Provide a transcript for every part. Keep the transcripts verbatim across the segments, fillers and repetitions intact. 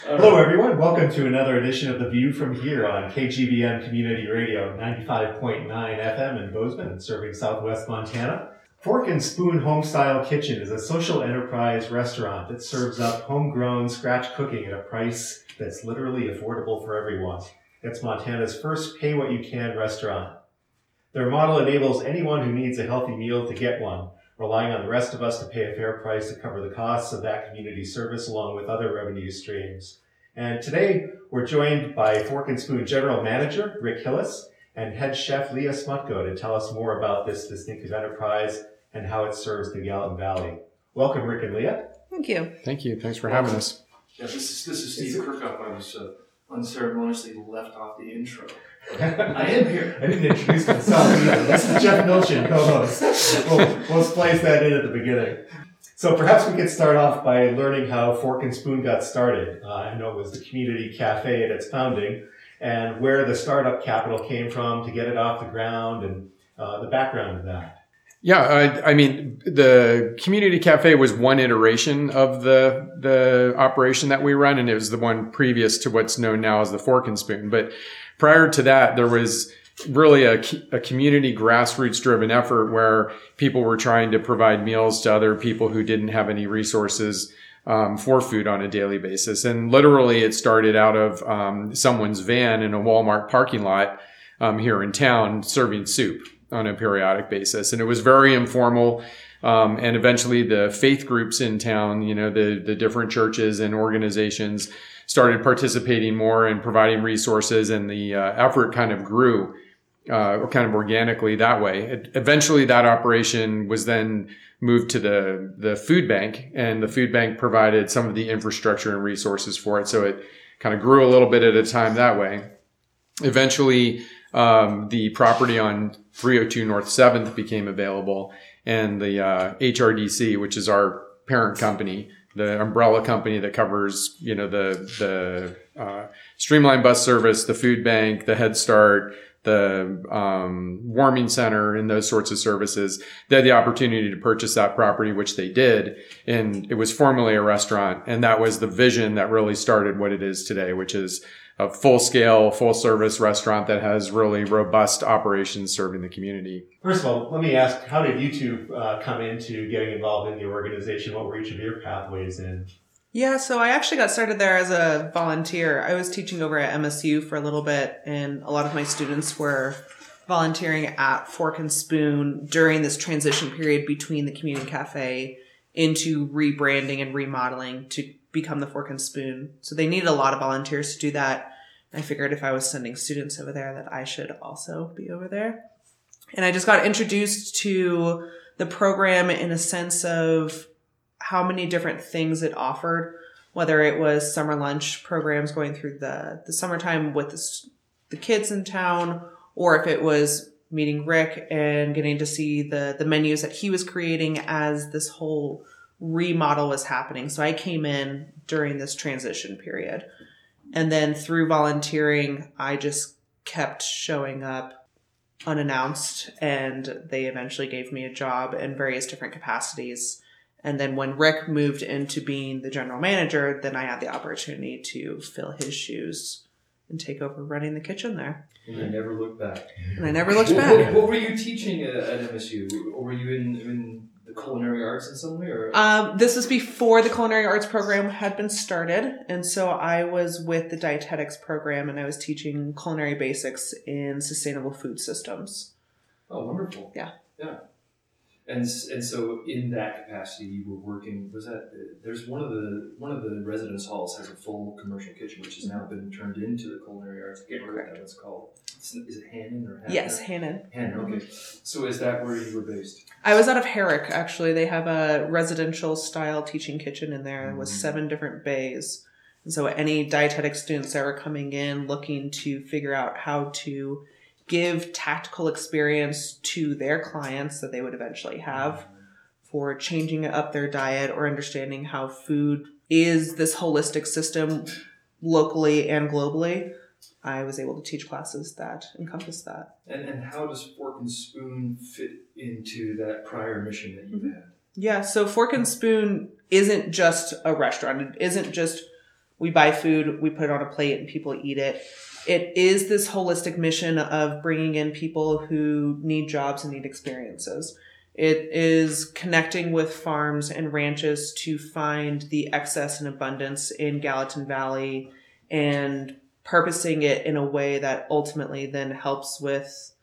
Hello, everyone. Welcome to another edition of The View from Here on K G B M Community Radio, ninety-five point nine F M in Bozeman and serving Southwest Montana. Fork and Spoon Homestyle Kitchen is a social enterprise restaurant that serves up homegrown scratch cooking at a price that's literally affordable for everyone. It's Montana's first pay-what-you-can restaurant. Their model enables anyone who needs a healthy meal to get one, relying on the rest of us to pay a fair price to cover the costs of that community service along with other revenue streams. And today, we're joined by Fork and Spoon General Manager Rick Hillis and Head Chef Leah Smutko to tell us more about this distinctive enterprise and how it serves the Gallatin Valley. Welcome, Rick and Leah. Thank you. Thank you. Thanks for having us. Yeah, this is this is Steve Kirkup. I was uh, unceremoniously left off the intro. I am here. I didn't introduce myself either. This is Jeff Milchin, co-host. We'll, we'll splice that in at the beginning. So perhaps we could start off by learning how Fork and Spoon got started. Uh, I know it was the community cafe at its founding, and where the startup capital came from to get it off the ground, and uh, the background of that. Yeah, I, I mean, the community cafe was one iteration of the the operation that we run, and it was the one previous to what's known now as the Fork and Spoon. But prior to that, there was really a, a community grassroots driven effort where people were trying to provide meals to other people who didn't have any resources um, for food on a daily basis. And literally it started out of um, someone's van in a Walmart parking lot um, here in town serving soup on a periodic basis. And it was very informal. Um, and eventually the faith groups in town, you know, the, the different churches and organizations started participating more and providing resources, and the uh, effort kind of grew uh, kind of organically that way. It, eventually that operation was then moved to the, the food bank, and the food bank provided some of the infrastructure and resources for it. So it kind of grew a little bit at a time that way. Eventually, um, the property on three oh two North seventh became available, and the uh, H R D C, which is our parent company, the umbrella company that covers, you know, the, the, uh, Streamline bus service, the food bank, the Head Start, the, um, warming center, and those sorts of services. They had the opportunity to purchase that property, which they did. And it was formerly a restaurant. And that was the vision that really started what it is today, which is a full scale, full service restaurant that has really robust operations serving the community. First of all, let me ask, how did you two uh, come into getting involved in the organization? What were each of your pathways in? Yeah, so I actually got started there as a volunteer. I was teaching over at M S U for a little bit, and a lot of my students were volunteering at Fork and Spoon during this transition period between the community cafe into rebranding and remodeling to become the Fork and Spoon. So they needed a lot of volunteers to do that. I figured if I was sending students over there that I should also be over there. And I just got introduced to the program in a sense of how many different things it offered, whether it was summer lunch programs going through the, the summertime with the, the kids in town, or if it was meeting Rick and getting to see the, the menus that he was creating as this whole remodel was happening. So I came in during this transition period. And then through volunteering, I just kept showing up unannounced, and they eventually gave me a job in various different capacities. And then when Rick moved into being the general manager, then I had the opportunity to fill his shoes and take over running the kitchen there. And I never looked back. And I never looked what, back. What, what were you teaching at, at M S U? Or were you in, in the culinary arts in some way? Or? Um, this was before the culinary arts program had been started. And so I was with the dietetics program, and I was teaching culinary basics in sustainable food systems. Oh, wonderful. Yeah. Yeah. And and so in that capacity, you were working. Was that there's one of the one of the residence halls has a full commercial kitchen, which has now been turned into the culinary arts. I can't remember what it's called. Is it Hannon or Hannon? Yes, Hannon. Hannon. Okay. So is that where you were based? I was out of Herrick, actually. They have a residential style teaching kitchen in there with mm-hmm. seven different bays. And so any dietetic students that were coming in looking to figure out how to give tactical experience to their clients that they would eventually have for changing up their diet or understanding how food is this holistic system locally and globally, I was able to teach classes that encompass that. And and how does Fork and Spoon fit into that prior mission that you mm-hmm. had? Yeah, so Fork and Spoon isn't just a restaurant. It isn't just We buy food, we put it on a plate, and people eat it. It is this holistic mission of bringing in people who need jobs and need experiences. It is connecting with farms and ranches to find the excess and abundance in Gallatin Valley and purposing it in a way that ultimately then helps with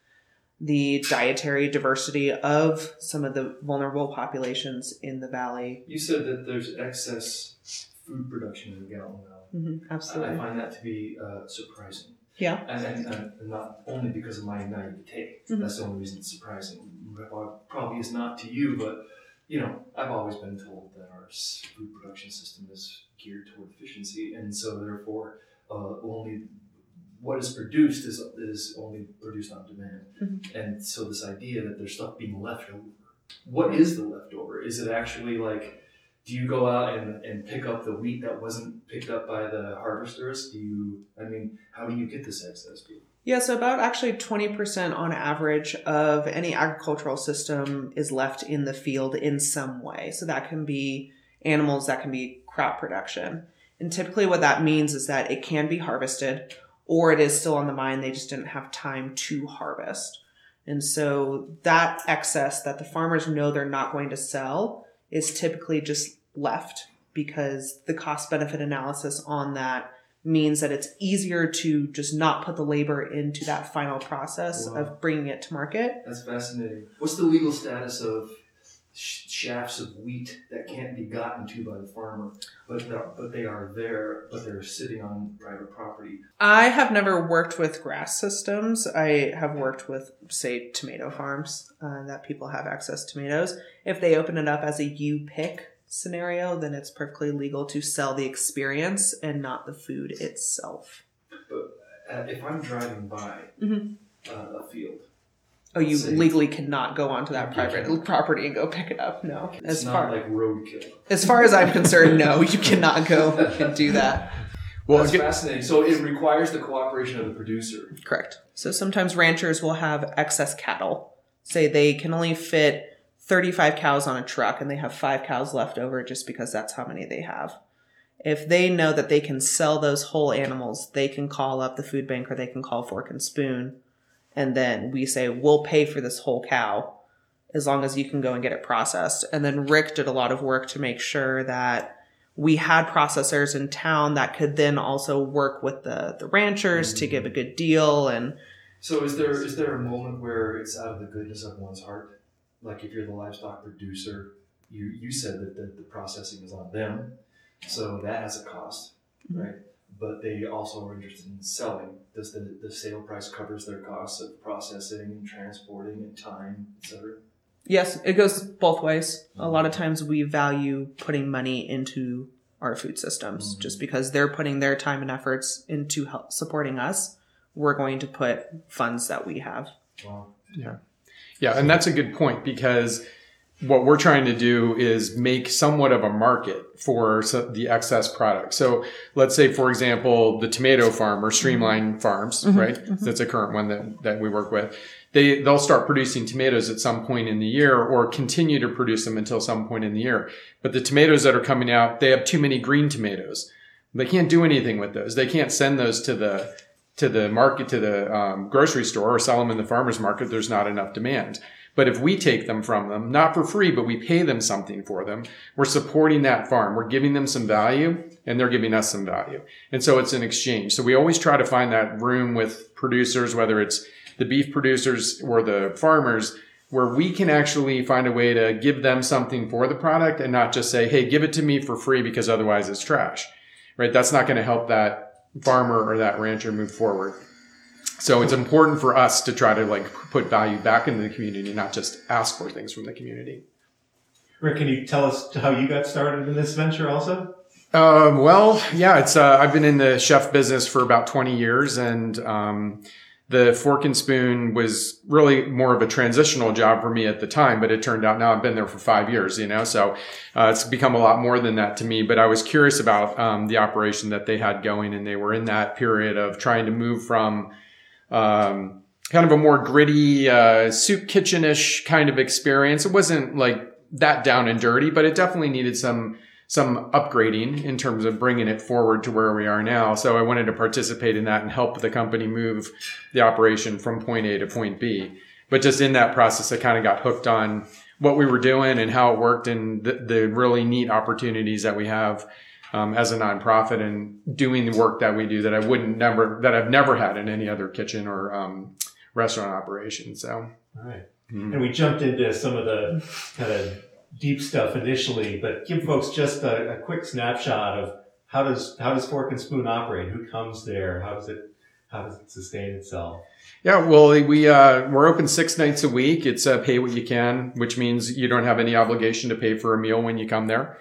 the dietary diversity of some of the vulnerable populations in the valley. You said that there's excess food production in the Gallatin Valley. Mm-hmm, absolutely. I find that to be uh, surprising. Yeah. And, and, and not only because of my naivete. Mm-hmm. That's the only reason it's surprising. Probably is not to you, but, you know, I've always been told that our food production system is geared toward efficiency, and so therefore uh, only what is produced is is only produced on demand. Mm-hmm. And so this idea that there's stuff being left over. What is the leftover? Is it actually like, do you go out and, and pick up the wheat that wasn't picked up by the harvesters? Do you, I mean, how do you get this excess food? Yeah, so about actually twenty percent on average of any agricultural system is left in the field in some way. So that can be animals, that can be crop production. And typically what that means is that it can be harvested, or it is still on the vine, they just didn't have time to harvest. And so that excess that the farmers know they're not going to sell is typically just left, because the cost benefit analysis on that means that it's easier to just not put the labor into that final process. Wow. Of bringing it to market. That's fascinating. What's the legal status of sh- shafts of wheat that can't be gotten to by the farmer, but but they are there, but they're sitting on private property? I have never worked with grass systems. I have worked with, say, tomato farms uh, that people have excess tomatoes. If they open it up as a you pick scenario, then it's perfectly legal to sell the experience and not the food itself. But uh, if I'm driving by mm-hmm. uh, a field, oh, you say, legally cannot go onto that private can. property and go pick it up. No, it's as not far like roadkill. As far as I'm concerned, no, you cannot go and do that. Well, that's fascinating. So it requires the cooperation of the producer. Correct. So sometimes ranchers will have excess cattle. Say they can only fit thirty-five cows on a truck and they have five cows left over just because that's how many they have. If they know that they can sell those whole animals, they can call up the food bank or they can call Fork and Spoon. And then we say, we'll pay for this whole cow as long as you can go and get it processed. And then Rick did a lot of work to make sure that we had processors in town that could then also work with the, the ranchers mm-hmm. to give a good deal. And so is there is there a moment where it's out of the goodness of one's heart? Like if you're the livestock producer, you, you said that the, the processing is on them. So that has a cost, mm-hmm. right? But they also are interested in selling. Does the, the sale price covers their costs of processing and transporting and time, et cetera? Yes, it goes both ways. Mm-hmm. A lot of times we value putting money into our food systems mm-hmm. just because they're putting their time and efforts into help supporting us. We're going to put funds that we have. Wow. Yeah. Yeah. And that's a good point, because what we're trying to do is make somewhat of a market for the excess product. So let's say, for example, the tomato farm or Streamline mm-hmm. Farms, mm-hmm. right? Mm-hmm. That's a current one that, that we work with. They, they'll start producing tomatoes at some point in the year or continue to produce them until some point in the year. But the tomatoes that are coming out, they have too many green tomatoes. They can't do anything with those. They can't send those to the, to the market, to the um, grocery store or sell them in the farmer's market. There's not enough demand. But if we take them from them, not for free, but we pay them something for them, we're supporting that farm. We're giving them some value and they're giving us some value. And so it's an exchange. So we always try to find that room with producers, whether it's the beef producers or the farmers, where we can actually find a way to give them something for the product and not just say, hey, give it to me for free because otherwise it's trash, right? That's not going to help that farmer or that rancher move forward. So it's important for us to try to like put value back into the community, not just ask for things from the community. Rick, can you tell us how you got started in this venture also? Um, well, yeah, it's, uh, I've been in the chef business for about twenty years, and, um, the Fork and Spoon was really more of a transitional job for me at the time, but it turned out now I've been there for five years, you know, so uh, it's become a lot more than that to me. But I was curious about um, the operation that they had going, and they were in that period of trying to move from um, kind of a more gritty uh, soup kitchen-ish kind of experience. It wasn't like that down and dirty, but it definitely needed some some upgrading in terms of bringing it forward to where we are now. So I wanted to participate in that and help the company move the operation from point A to point B. But just in that process, I kind of got hooked on what we were doing and how it worked and the, the really neat opportunities that we have um, as a nonprofit and doing the work that we do that I wouldn't never, that I've never had in any other kitchen or um, restaurant operation. So. All right. Mm-hmm. And we jumped into some of the kind of deep stuff initially, but give folks just a, a quick snapshot of how does how does Fork and Spoon operate? Who comes there? How does it how does it sustain itself? Yeah, well, we uh, we're open six nights a week. It's uh, pay what you can, which means you don't have any obligation to pay for a meal when you come there.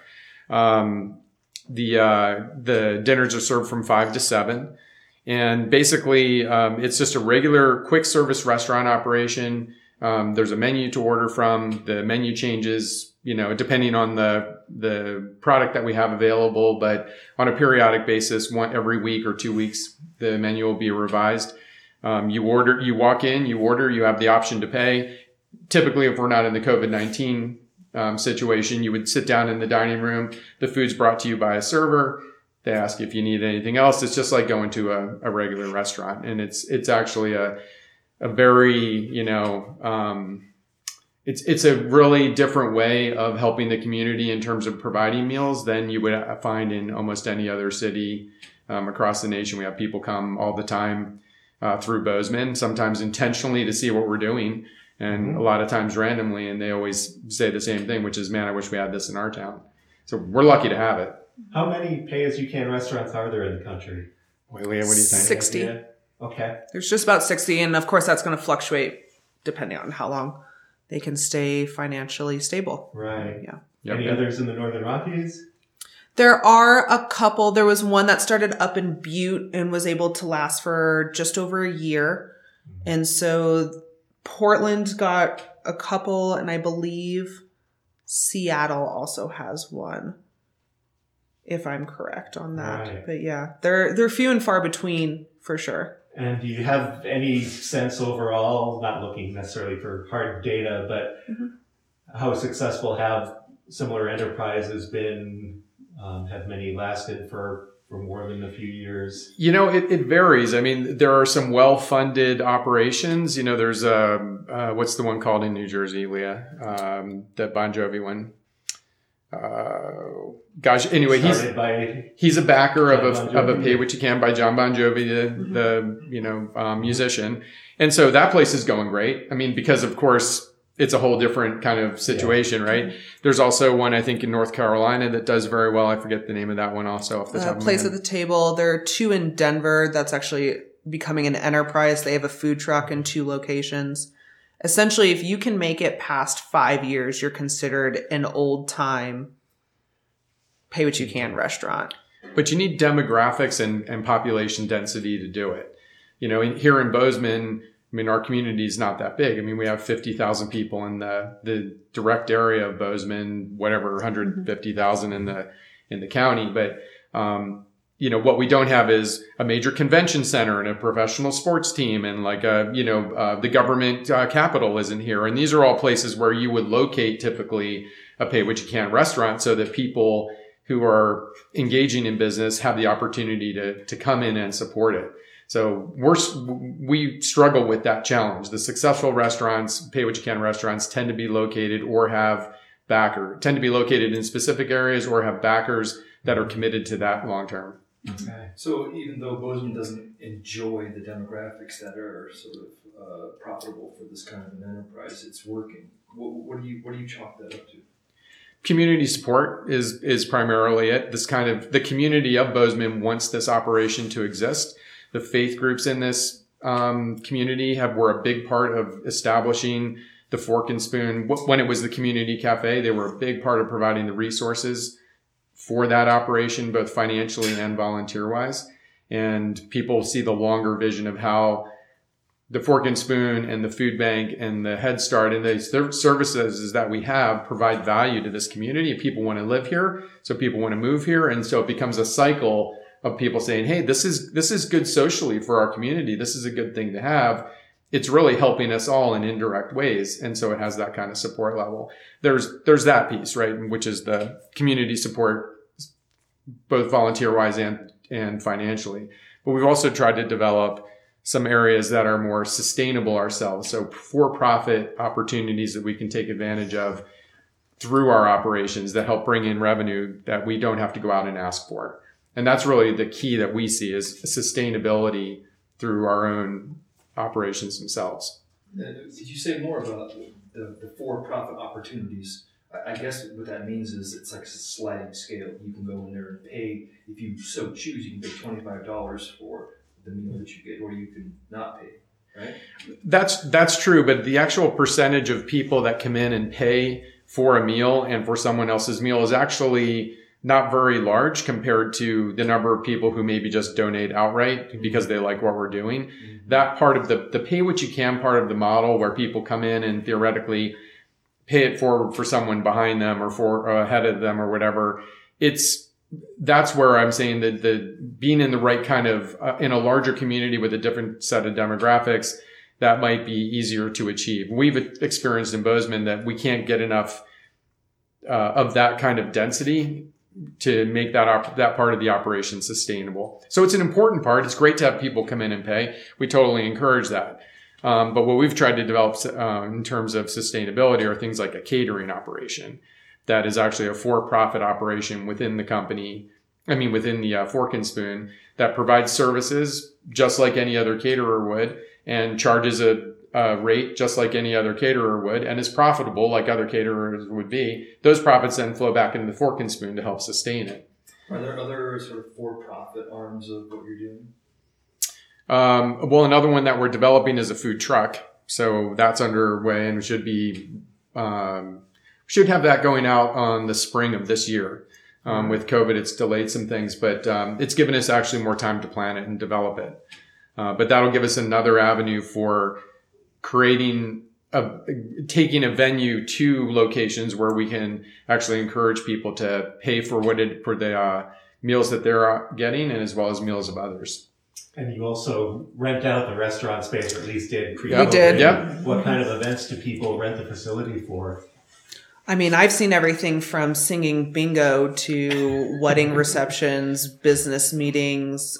Um, the uh, the dinners are served from five to seven, and basically um, it's just a regular quick service restaurant operation. Um, there's a menu to order from. The menu changes, you know, depending on the the product that we have available, but on a periodic basis, one every week or two weeks, the menu will be revised. Um, you order, you walk in, you order, you have the option to pay. Typically, if we're not in the COVID nineteen um, situation, you would sit down in the dining room. The food's brought to you by a server. They ask if you need anything else. It's just like going to a, a regular restaurant, and it's it's actually a a very, you know, um, it's, it's a really different way of helping the community in terms of providing meals than you would find in almost any other city, um, across the nation. We have people come all the time, uh, through Bozeman, sometimes intentionally to see what we're doing and mm-hmm. a lot of times randomly. And they always say the same thing, which is, man, I wish we had this in our town. So we're lucky to have it. How many pay as you can restaurants are there in the country? Wait, Leah, what do you think? sixty. Yeah. Okay. There's just about sixty. And of course, that's going to fluctuate depending on how long they can stay financially stable. Right. Yeah. Yep, Any yep. others in the Northern Rockies? There are a couple. There was one that started up in Butte and was able to last for just over a year. Mm-hmm. And so Portland got a couple, and I believe Seattle also has one, if I'm correct on that. Right. But yeah, they're they're few and far between for sure. And do you have any sense overall, not looking necessarily for hard data, but mm-hmm. how successful have similar enterprises been? Um, have many lasted for, for more than a few years? You know, it, it varies. I mean, there are some well-funded operations. You know, there's a, uh, what's the one called in New Jersey, Leah? Um, the Bon Jovi one. Uh, gosh, anyway, he's by he's a backer of a, Bon of a Jovi. Pay What You Can by John Bon Jovi, the, Mm-hmm. the you know, um, musician. And so that place is going great. I mean, because of course, it's a whole different kind of situation, yeah. right? There's also one, I think, in North Carolina that does very well. I forget the name of that one also off the top Uh, of my Place head. at the Table. There are two in Denver that's actually becoming an enterprise. They have a food truck in two locations. Essentially, if you can make it past five years, you're considered an old time pay what you can restaurant. But you need demographics and, and population density to do it. You know, in, here in Bozeman, I mean, our community is not that big. I mean, we have fifty thousand people in the, the direct area of Bozeman, whatever, one hundred fifty thousand in the, in the county. But, um, you know, what we don't have is a major convention center and a professional sports team and like a, you know, uh, the government uh, capital isn't here. And these are all places where you would locate typically a pay what you can restaurant so that people who are engaging in business have the opportunity to, to come in and support it. So we're, we struggle with that challenge. The successful restaurants, pay what you can restaurants tend to be located or have backer, tend to be located in specific areas or have backers that are committed to that long term. Okay. So even though Bozeman doesn't enjoy the demographics that are sort of uh, profitable for this kind of an enterprise, it's working. What, what do you what do you chalk that up to? Community support is is primarily it. This kind of the community of Bozeman wants this operation to exist. The faith groups in this um, community have were a big part of establishing the Fork and Spoon. When it was the community cafe, they were a big part of providing the resources for that operation, both financially and volunteer-wise. And people see the longer vision of how the Fork and Spoon and the food bank and the Head Start and the services that we have provide value to this community. People want to live here, so people want to move here. And so it becomes a cycle of people saying, hey, this is this is good socially for our community. This is a good thing to have. It's really helping us all in indirect ways. And so it has that kind of support level. There's there's that piece, right, which is the community support both volunteer-wise and, and financially. But we've also tried to develop some areas that are more sustainable ourselves. So for-profit opportunities that we can take advantage of through our operations that help bring in revenue that we don't have to go out and ask for. And that's really the key that we see is sustainability through our own operations themselves. Uh, Could you say more about the, the for-profit opportunities? I guess what that means is it's like a sliding scale. You can go in there and pay, if you so choose, you can pay twenty-five dollars for the meal that you get, or you can not pay, right? That's, that's true. But the actual percentage of people that come in and pay for a meal and for someone else's meal is actually not very large compared to the number of people who maybe just donate outright because they like what we're doing. Mm-hmm. That part of the, the pay what you can part of the model where people come in and theoretically pay it forward for someone behind them or for uh, ahead of them or whatever. It's, that's where I'm saying that the being in the right kind of, uh, in a larger community with a different set of demographics, that might be easier to achieve. We've experienced in Bozeman that we can't get enough uh, of that kind of density to make that op- that part of the operation sustainable. So it's an important part. It's great to have people come in and pay. We totally encourage that. Um, but what we've tried to develop uh, in terms of sustainability are things like a catering operation that is actually a for-profit operation within the company. I mean, within the uh, Fork and Spoon that provides services just like any other caterer would and charges a, a rate just like any other caterer would and is profitable like other caterers would be. Those profits then flow back into the Fork and Spoon to help sustain it. Are there other sort of for-profit arms of what you're doing? Um, well, another one that we're developing is a food truck. So that's underway and should be, um, should have that going out on the spring of this year. Um, with COVID, it's delayed some things, but, um, it's given us actually more time to plan it and develop it. Uh, but that'll give us another avenue for creating a, taking a venue to locations where we can actually encourage people to pay for what it, for the, uh, meals that they're getting and as well as meals of others. And you also rent out the restaurant space, or at least did pre-COVID. We did. Yep. What kind of events do people rent the facility for? I mean, I've seen everything from singing bingo to wedding receptions, business meetings.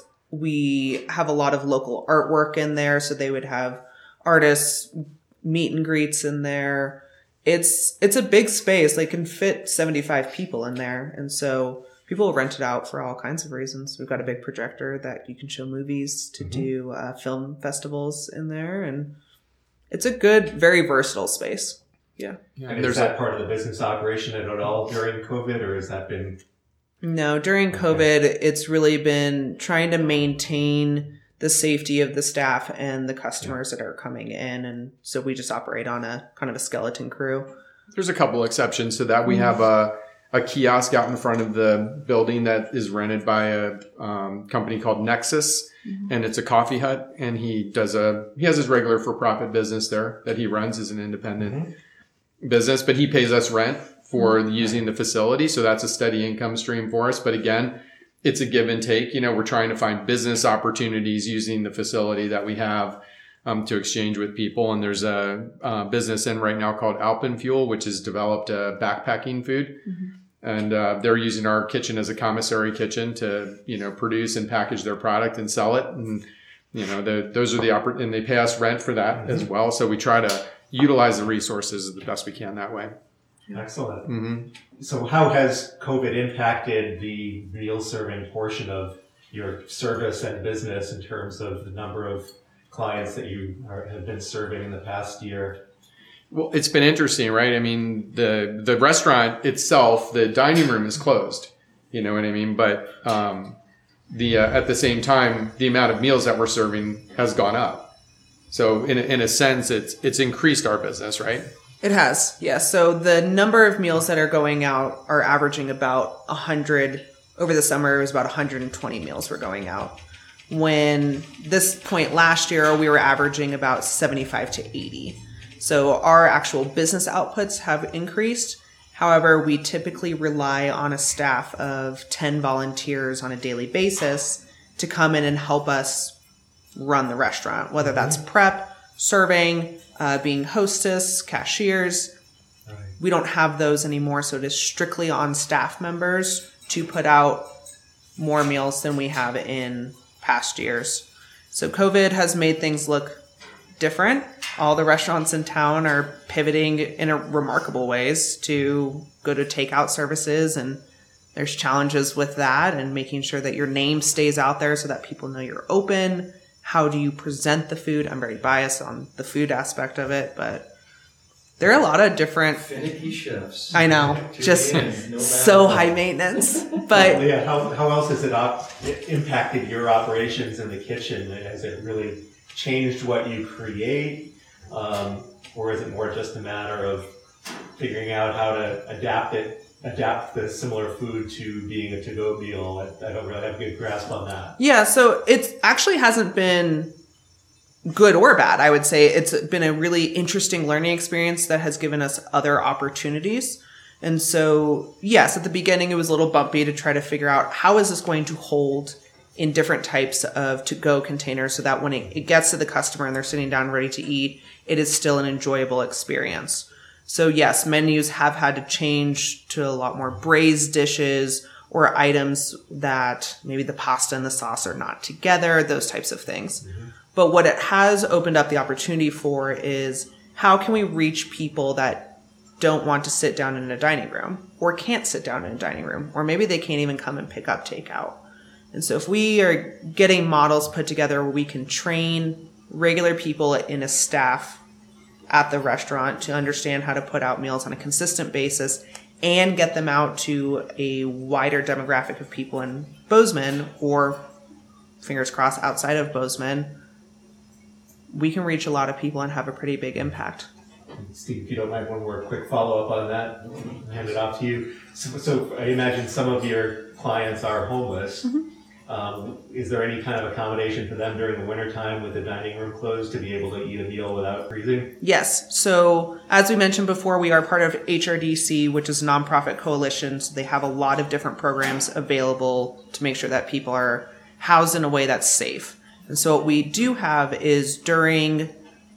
We have a lot of local artwork in there, so they would have artists meet and greets in there. It's it's a big space. They can fit seventy-five people in there, and so people rent it out for all kinds of reasons. We've got a big projector that you can show movies to mm-hmm. do uh, film festivals in there, and it's a good, very versatile space. Yeah. yeah and is that a, part of the business operation at all during COVID, or has that been? No, during okay. COVID, it's really been trying to maintain the safety of the staff and the customers yeah. that are coming in. And so we just operate on a kind of a skeleton crew. There's a couple exceptions to that. We mm-hmm. have a, a kiosk out in front of the building that is rented by a um, company called Nexus. Mm-hmm. And it's a coffee hut. And he does a, he has his regular for-profit business there that he runs as an independent mm-hmm. business, but he pays us rent for mm-hmm. using the facility. So that's a steady income stream for us. But again, it's a give and take. You know, we're trying to find business opportunities using the facility that we have um, to exchange with people. And there's a, a business in right now called Alpenfuel, which has developed a backpacking food. Mm-hmm. And uh, they're using our kitchen as a commissary kitchen to, you know, produce and package their product and sell it. And, you know, the, those are the oppor- and they pay us rent for that mm-hmm. as well. So we try to utilize the resources the best we can that way. Excellent. Mm-hmm. So how has COVID impacted the meal serving portion of your service and business in terms of the number of clients that you are, have been serving in the past year? Well, it's been interesting, right? I mean, the the restaurant itself, the dining room is closed. You know what I mean? But um, the uh, at the same time, the amount of meals that we're serving has gone up. So in a, in a sense, it's it's increased our business, right? It has, yes. So the number of meals that are going out are averaging about one hundred. Over the summer, it was about one hundred twenty meals were going out. When this point last year, we were averaging about seventy-five to eighty. So our actual business outputs have increased. However, we typically rely on a staff of ten volunteers on a daily basis to come in and help us run the restaurant, whether that's prep, serving, uh, being hostess, cashiers. Right. We don't have those anymore, so it is strictly on staff members to put out more meals than we have in past years. So COVID has made things look different. All the restaurants in town are pivoting in a remarkable ways to go to takeout services, and there's challenges with that and making sure that your name stays out there so that people know you're open. How do you present the food? I'm very biased on the food aspect of it, but there are a lot of different finicky chefs. I know, just no so high maintenance. But yeah, how, how else has it op- impacted your operations in the kitchen? Has it really changed what you create, um, or is it more just a matter of figuring out how to adapt it, adapt the similar food to being a to-go meal? I, I don't really have a good grasp on that. Yeah, so it actually hasn't been good or bad. I would say it's been a really interesting learning experience that has given us other opportunities. And so, yes, at the beginning, it was a little bumpy to try to figure out how is this going to hold in different types of to-go containers so that when it, it gets to the customer and they're sitting down ready to eat, it is still an enjoyable experience. So yes, menus have had to change to a lot more braised dishes or items that maybe the pasta and the sauce are not together, those types of things. Mm-hmm. But what it has opened up the opportunity for is how can we reach people that don't want to sit down in a dining room or can't sit down in a dining room, or maybe they can't even come and pick up takeout. And so if we are getting models put together where we can train regular people in a staff at the restaurant to understand how to put out meals on a consistent basis and get them out to a wider demographic of people in Bozeman, or fingers crossed outside of Bozeman, we can reach a lot of people and have a pretty big impact. Steve, if you don't mind, one more quick follow-up on that, I'll hand it off to you. So, so I imagine some of your clients are homeless. Mm-hmm. Um, is there any kind of accommodation for them during the wintertime with the dining room closed to be able to eat a meal without freezing? Yes. So as we mentioned before, we are part of H R D C, which is a nonprofit coalition. So they have a lot of different programs available to make sure that people are housed in a way that's safe. And so what we do have is during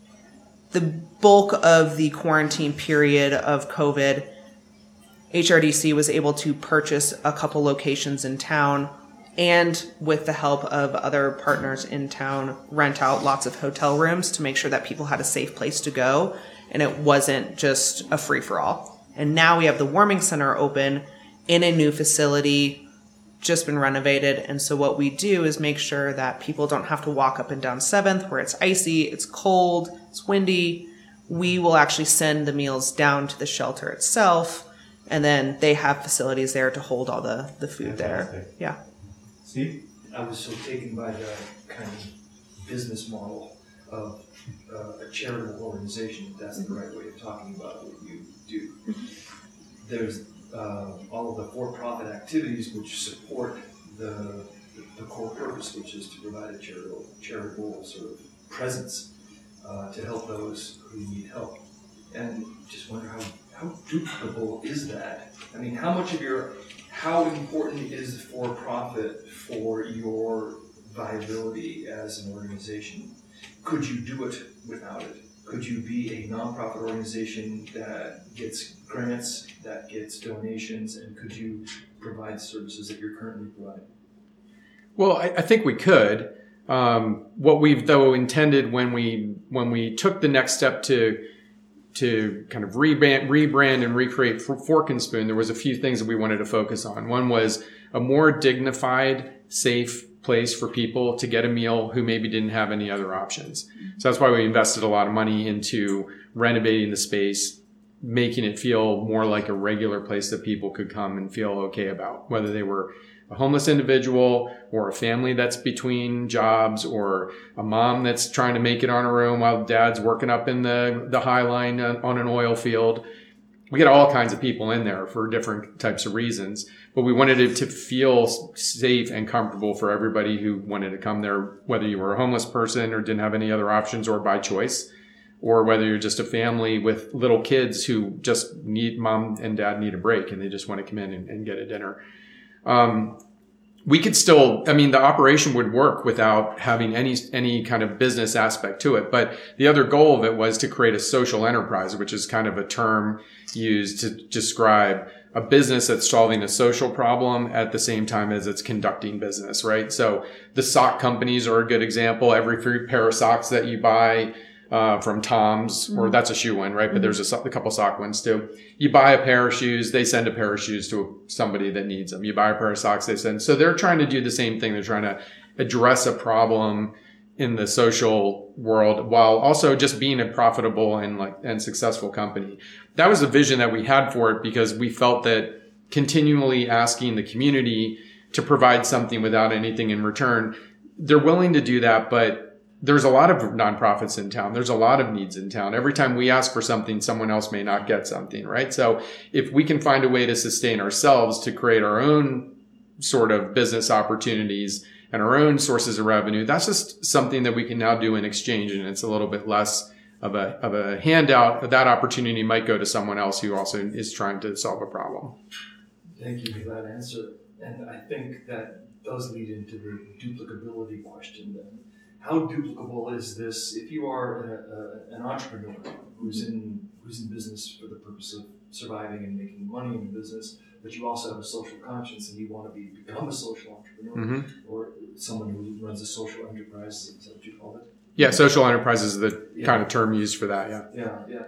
the bulk of the quarantine period of COVID, H R D C was able to purchase a couple locations in town, and with the help of other partners in town, rent out lots of hotel rooms to make sure that people had a safe place to go and it wasn't just a free-for-all. And now we have the warming center open in a new facility, just been renovated. And so what we do is make sure that people don't have to walk up and down seventh where it's icy, it's cold, it's windy. We will actually send the meals down to the shelter itself, and then they have facilities there to hold all the, the food Fantastic. There. Yeah. Steve? I was so taken by the kind of business model of uh, a charitable organization, if that's the right way of talking about what you do. There's uh, all of the for-profit activities which support the, the core purpose, which is to provide a charitable, charitable sort of presence uh, to help those who need help. And just wonder how, how duplicable is that? I mean, how much of your How important is for-profit for your viability as an organization? Could you do it without it? Could you be a nonprofit organization that gets grants, that gets donations, and could you provide services that you're currently providing? Well, I, I think we could. Um, what we've though intended when we when we took the next step to to kind of rebrand, rebrand and recreate Fork and Spoon, there was a few things that we wanted to focus on. One was a more dignified, safe place for people to get a meal who maybe didn't have any other options. So that's why we invested a lot of money into renovating the space, making it feel more like a regular place that people could come and feel okay about, whether they were a homeless individual or a family that's between jobs or a mom that's trying to make it on her own while dad's working up in the, the high line on an oil field. We get all kinds of people in there for different types of reasons, but we wanted it to feel safe and comfortable for everybody who wanted to come there, whether you were a homeless person or didn't have any other options or by choice, or whether you're just a family with little kids who just need, mom and dad need a break and they just want to come in and, and get a dinner. Um, we could still, I mean, the operation would work without having any, any kind of business aspect to it. But the other goal of it was to create a social enterprise, which is kind of a term used to describe a business that's solving a social problem at the same time as it's conducting business, right? So the sock companies are a good example. Every free pair of socks that you buy uh, from Tom's, mm-hmm. or that's a shoe one, right? Mm-hmm. But there's a, a couple sock ones too. You buy a pair of shoes, they send a pair of shoes to somebody that needs them. You buy a pair of socks, they send. So they're trying to do the same thing. They're trying to address a problem in the social world while also just being a profitable and like and successful company. That was the vision that we had for it, because we felt that continually asking the community to provide something without anything in return, they're willing to do that, but there's a lot of nonprofits in town. There's a lot of needs in town. Every time we ask for something, someone else may not get something, right? So if we can find a way to sustain ourselves, to create our own sort of business opportunities and our own sources of revenue, that's just something that we can now do in exchange. And it's a little bit less of a, of a handout. That opportunity might go to someone else who also is trying to solve a problem. Thank you for that answer. And I think that does lead into the duplicability question then. How duplicable is this if you are a, a, an entrepreneur who's in who's in business for the purpose of surviving and making money in business, but you also have a social conscience and you want to be become a social entrepreneur, mm-hmm. or someone who runs a social enterprise? Is that what you call it? Yeah, social enterprise is the yeah. kind of term used for that. Yeah. Yeah, yeah.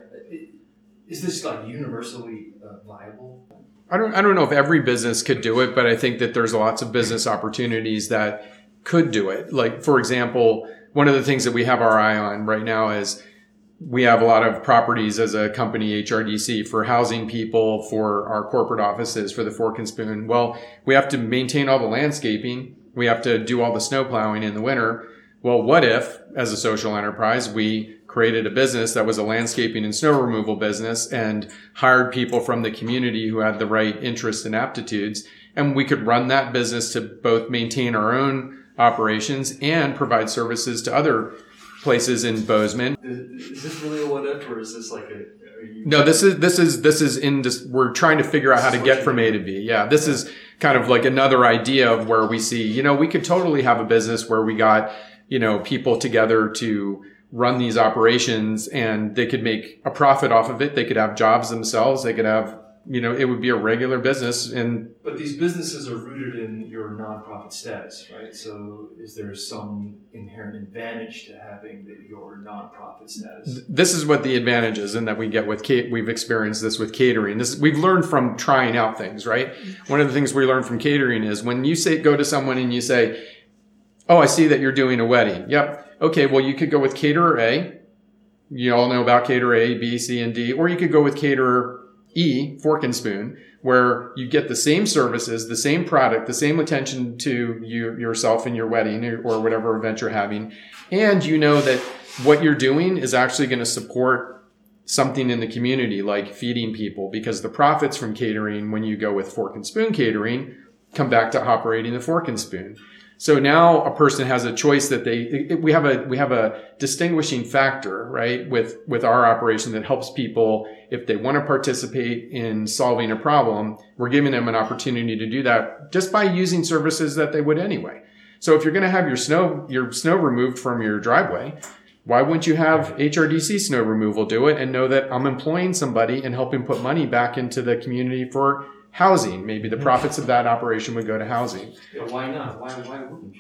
Is this like universally uh, viable? I don't. I don't know if every business could do it, but I think that there's lots of business opportunities that could do it. Like, for example, one of the things that we have our eye on right now is we have a lot of properties as a company, H R D C, for housing people, for our corporate offices, for the Fork and Spoon. Well, we have to maintain all the landscaping. We have to do all the snow plowing in the winter. Well, what if, as a social enterprise, we created a business that was a landscaping and snow removal business and hired people from the community who had the right interests and aptitudes, and we could run that business to both maintain our own operations and provide services to other places in Bozeman. Is, is this really a what if, or is this like a? Are you no, this is this is this is in. This, we're trying to figure out how to get from A to B. Yeah, this is kind of like another idea of where we see. You know, we could totally have a business where we got, you know, people together to run these operations, and they could make a profit off of it. They could have jobs themselves. They could have, you know, it would be a regular business. And but these businesses are rooted in your nonprofit status, right? So is there some inherent advantage to having the, your nonprofit status? This is what the advantage is, and that we get with Kate. We've experienced this with catering. This we've learned from trying out things, right? One of the things we learned from catering is when you say go to someone and you say, "Oh, I see that you're doing a wedding." Yep. Okay. Well, you could go with caterer A. You all know about caterer A, B, C, and D, or you could go with caterer E, Fork and Spoon, where you get the same services, the same product, the same attention to you, yourself and your wedding or, or whatever event you're having. And you know that what you're doing is actually going to support something in the community, like feeding people, because the profits from catering, when you go with Fork and Spoon catering, come back to operating the Fork and Spoon. So now a person has a choice that they, it, we have a, we have a distinguishing factor, right? With, with our operation that helps people, if they want to participate in solving a problem, we're giving them an opportunity to do that just by using services that they would anyway. So if you're going to have your snow, your snow removed from your driveway, why wouldn't you have H R D C snow removal do it and know that I'm employing somebody and helping put money back into the community for housing? Maybe the profits of that operation would go to housing. Yeah, why not? Why why wouldn't you?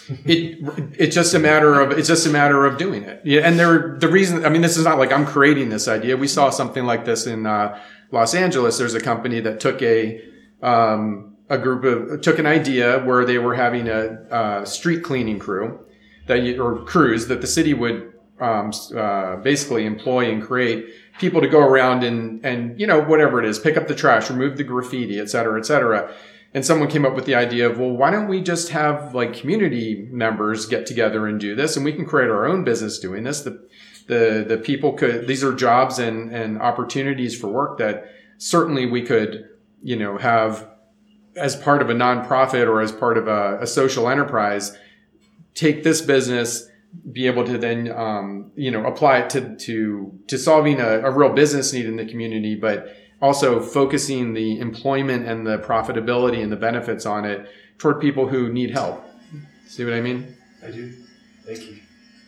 It it's just a matter of it's just a matter of doing it. Yeah, and there the reason. I mean, this is not like I'm creating this idea. We saw something like this in uh, Los Angeles. There's a company that took a um, a group of took an idea where they were having a, a street cleaning crew that you, or crews that the city would um, uh, basically employ and create people to go around and and you know whatever it is, pick up the trash, remove the graffiti, et cetera, et cetera. And someone came up with the idea of, well, why don't we just have like community members get together and do this, and we can create our own business doing this. The the the people could, these are jobs and and opportunities for work that certainly we could, you know, have as part of a nonprofit or as part of a, a social enterprise. Take this business, be able to then um, you know apply it to to to solving a, a real business need in the community, but also focusing the employment and the profitability and the benefits on it toward people who need help. See what I mean? I do. Thank you.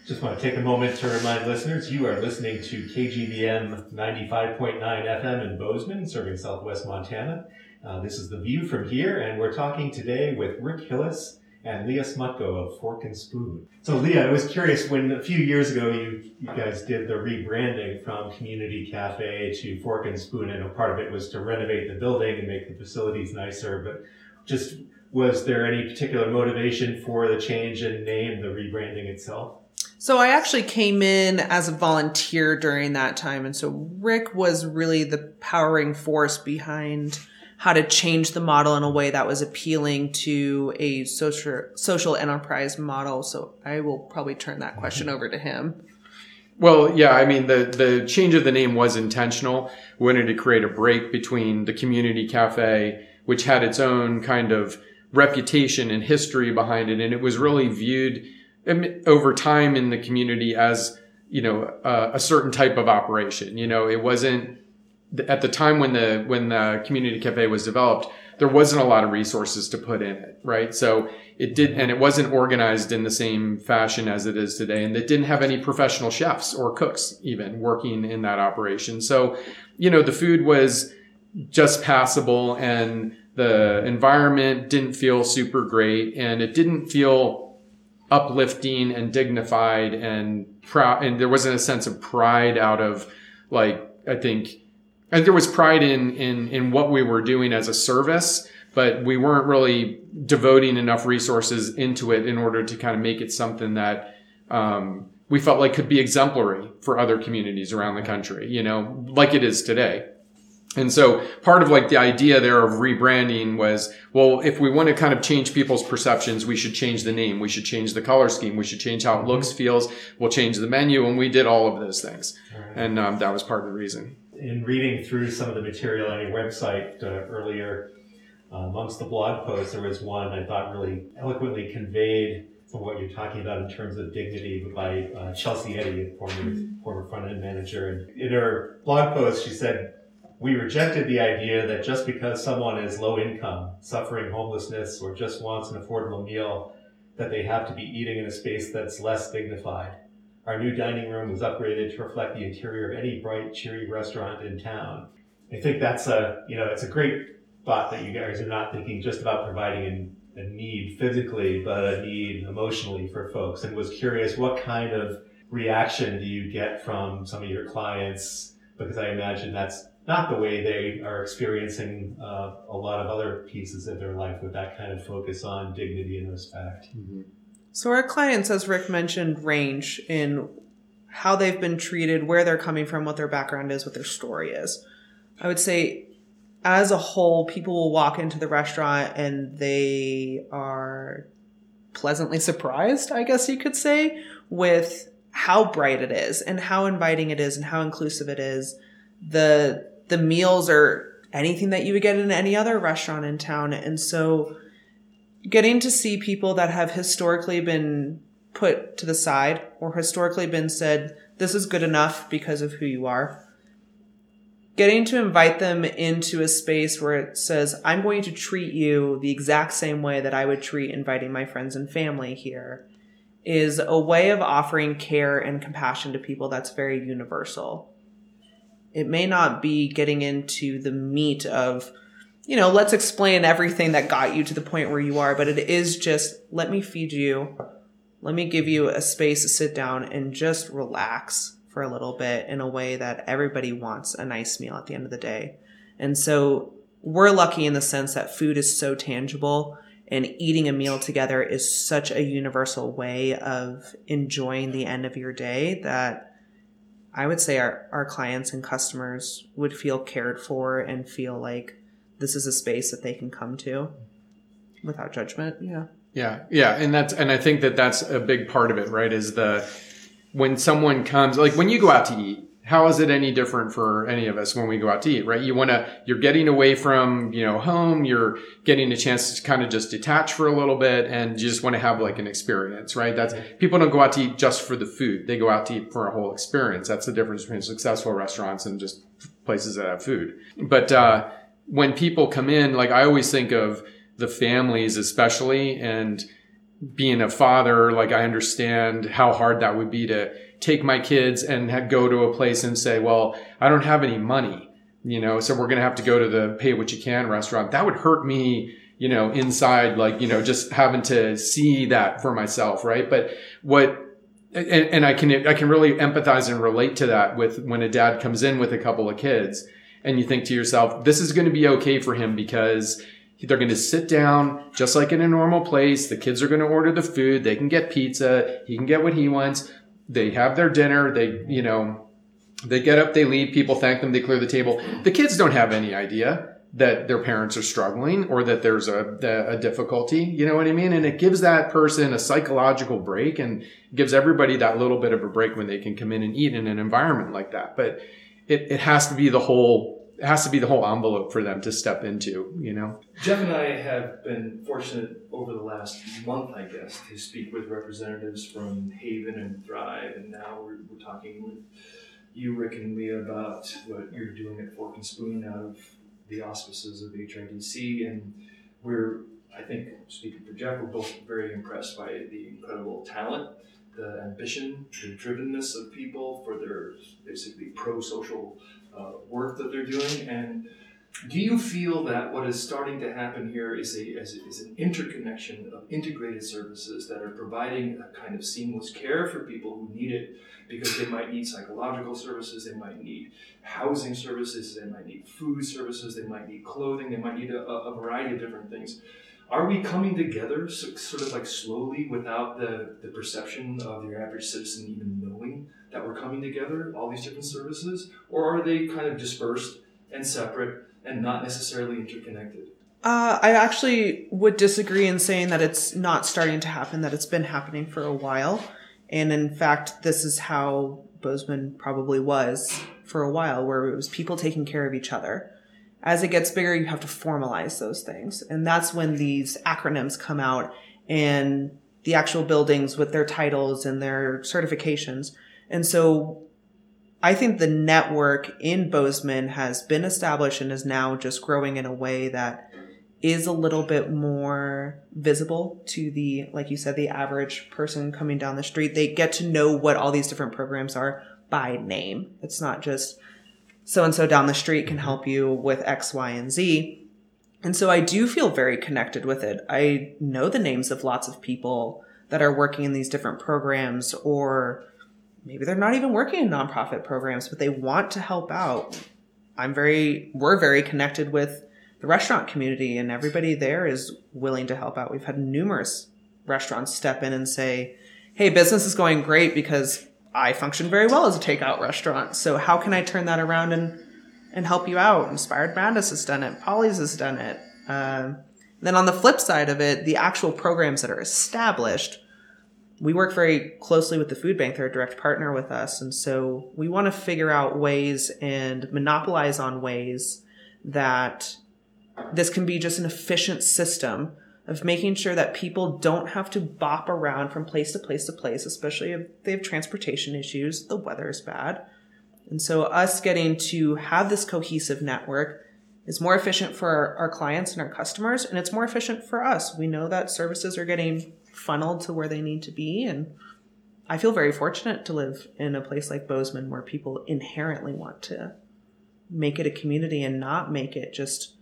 Just want to take a moment to remind listeners you are listening to K G B M ninety-five point nine F M in Bozeman, serving Southwest Montana. Uh, this is The View from Here, and we're talking today with Rick Hillis and Leah Smutko of Fork and Spoon. So Leah, I was curious, when a few years ago you, you guys did the rebranding from Community Cafe to Fork and Spoon. I know part of it was to renovate the building and make the facilities nicer, but just was there any particular motivation for the change in name, the rebranding itself? So I actually came in as a volunteer during that time. And so Rick was really the powering force behind how to change the model in a way that was appealing to a social social enterprise model. So I will probably turn that question over to him. Well, yeah, I mean, the, the change of the name was intentional. We wanted to create a break between the Community Cafe, which had its own kind of reputation and history behind it. And it was really viewed over time in the community as, you know, uh, a certain type of operation. You know, it wasn't at the time when the, when the Community Cafe was developed, there wasn't a lot of resources to put in it, right? So it did, and it wasn't organized in the same fashion as it is today. And it didn't have any professional chefs or cooks even working in that operation. So, you know, the food was just passable and the environment didn't feel super great and it didn't feel uplifting and dignified and proud. And there wasn't a sense of pride out of, like, I think, and there was pride in, in, in what we were doing as a service, but we weren't really devoting enough resources into it in order to kind of make it something that, um, we felt like could be exemplary for other communities around the country, you know, like it is today. And so part of like the idea there of rebranding was, well, if we want to kind of change people's perceptions, we should change the name. We should change the color scheme. We should change how it looks, feels. We'll change the menu. And we did all of those things. Right. And um, that was part of the reason. In reading through some of the material on your website uh, earlier, uh, amongst the blog posts, there was one I thought really eloquently conveyed some of what you're talking about in terms of dignity by uh, Chelsea Eddy, former, former front-end manager. And in her blog post, she said, "We rejected the idea that just because someone is low income, suffering homelessness, or just wants an affordable meal, that they have to be eating in a space that's less dignified. Our new dining room was upgraded to reflect the interior of any bright, cheery restaurant in town." I think that's a, you know, it's a great thought that you guys are not thinking just about providing a, a need physically, but a need emotionally for folks. And was curious, what kind of reaction do you get from some of your clients? Because I imagine that's not the way they are experiencing uh, a lot of other pieces of their life with that kind of focus on dignity and respect. Mm-hmm. So our clients, as Rick mentioned, range in how they've been treated, where they're coming from, what their background is, what their story is. I would say as a whole, people will walk into the restaurant and they are pleasantly surprised, I guess you could say, with how bright it is and how inviting it is and how inclusive it is. The the meals are anything that you would get in any other restaurant in town. And so getting to see people that have historically been put to the side or historically been said, this is good enough because of who you are. Getting to invite them into a space where it says, I'm going to treat you the exact same way that I would treat inviting my friends and family here, is a way of offering care and compassion to people that's very universal. It may not be getting into the meat of, you know, let's explain everything that got you to the point where you are, but it is just, let me feed you. Let me give you a space to sit down and just relax for a little bit in a way that everybody wants a nice meal at the end of the day. And so we're lucky in the sense that food is so tangible and eating a meal together is such a universal way of enjoying the end of your day that I would say our, our clients and customers would feel cared for and feel like this is a space that they can come to without judgment. Yeah. Yeah. Yeah. And that's, and I think that that's a big part of it, right? Is the, when someone comes, like when you go out to eat, how is it any different for any of us when we go out to eat, right? You want to, you're getting away from, you know, home, you're getting a chance to kind of just detach for a little bit and you just want to have like an experience, right? That's, people don't go out to eat just for the food. They go out to eat for a whole experience. That's the difference between successful restaurants and just places that have food. But, uh, when people come in, like I always think of the families especially, and being a father, like I understand how hard that would be to take my kids and ha- go to a place and say, well, I don't have any money, you know, so we're going to have to go to the pay what you can restaurant. That would hurt me, you know, inside, like, you know, just having to see that for myself. Right. But what, and, and I can, I can really empathize and relate to that with when a dad comes in with a couple of kids and you think to yourself, this is going to be okay for him because they're going to sit down just like in a normal place. The kids are going to order the food. They can get pizza. He can get what he wants. They have their dinner. They, you know, they get up, they leave. People thank them. They clear the table. The kids don't have any idea that their parents are struggling or that there's a, a difficulty. You know what I mean? And it gives that person a psychological break and gives everybody that little bit of a break when they can come in and eat in an environment like that. But it, it has to be the whole It has to be the whole envelope for them to step into, you know? Jeff and I have been fortunate over the last month, I guess, to speak with representatives from Haven and Thrive, and now we're, we're talking with you, Rick, and Leah about what you're doing at Fork and Spoon out of the auspices of H R D C, and we're, I think, speaking for Jeff, we're both very impressed by the incredible talent, the ambition, the drivenness of people for their basically pro-social uh, work that they're doing. And do you feel that what is starting to happen here is a is, is an interconnection of integrated services that are providing a kind of seamless care for people who need it, because they might need psychological services, they might need housing services, they might need food services, they might need clothing, they might need a, a variety of different things. Are we coming together so, sort of like slowly without the, the perception of the average citizen even knowing that we're coming together, all these different services? Or are they kind of dispersed and separate and not necessarily interconnected? Uh, I actually would disagree in saying that it's not starting to happen, that it's been happening for a while. And in fact, this is how Bozeman probably was for a while, where it was people taking care of each other. As it gets bigger, you have to formalize those things. And that's when these acronyms come out and the actual buildings with their titles and their certifications. And so I think the network in Bozeman has been established and is now just growing in a way that is a little bit more visible to the, like you said, the average person coming down the street. They get to know what all these different programs are by name. It's not just so-and-so down the street can help you with X, Y, and Z. And so I do feel very connected with it. I know the names of lots of people that are working in these different programs, or maybe they're not even working in nonprofit programs, but they want to help out. I'm very, we're very connected with the restaurant community, and everybody there is willing to help out. We've had numerous restaurants step in and say, hey, business is going great because I function very well as a takeout restaurant. So how can I turn that around and, and help you out? Inspired Madness has done it. Polly's has done it. Um, then on the flip side of it, the actual programs that are established, we work very closely with the food bank. They're a direct partner with us. And so we want to figure out ways and monopolize on ways that this can be just an efficient system of making sure that people don't have to bop around from place to place to place, especially if they have transportation issues, the weather is bad. And so us getting to have this cohesive network is more efficient for our, our clients and our customers, and it's more efficient for us. We know that services are getting funneled to where they need to be, and I feel very fortunate to live in a place like Bozeman where people inherently want to make it a community and not make it just